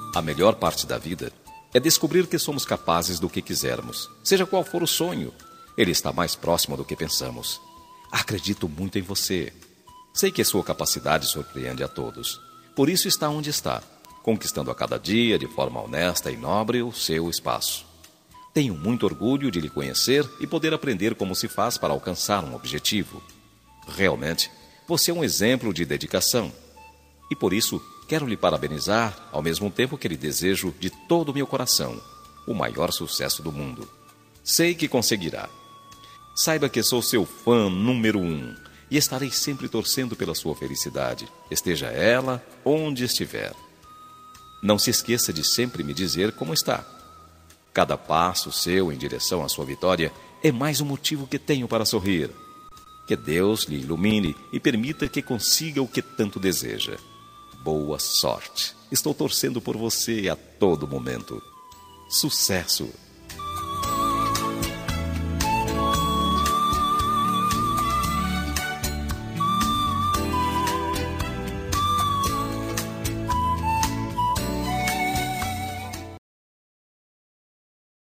A melhor parte da vida é descobrir que somos capazes do que quisermos. Seja qual for o sonho, ele está mais próximo do que pensamos. Acredito muito em você. Sei que sua capacidade surpreende a todos. Por isso está onde está, conquistando a cada dia, de forma honesta e nobre, o seu espaço. Tenho muito orgulho de lhe conhecer e poder aprender como se faz para alcançar um objetivo. Realmente, você é um exemplo de dedicação. E por isso, quero lhe parabenizar, ao mesmo tempo que lhe desejo de todo o meu coração o maior sucesso do mundo. Sei que conseguirá. Saiba que sou seu fã número 1 e estarei sempre torcendo pela sua felicidade, esteja ela onde estiver. Não se esqueça de sempre me dizer como está. Cada passo seu em direção à sua vitória é mais um motivo que tenho para sorrir. Que Deus lhe ilumine e permita que consiga o que tanto deseja. Boa sorte. Estou torcendo por você a todo momento. Sucesso!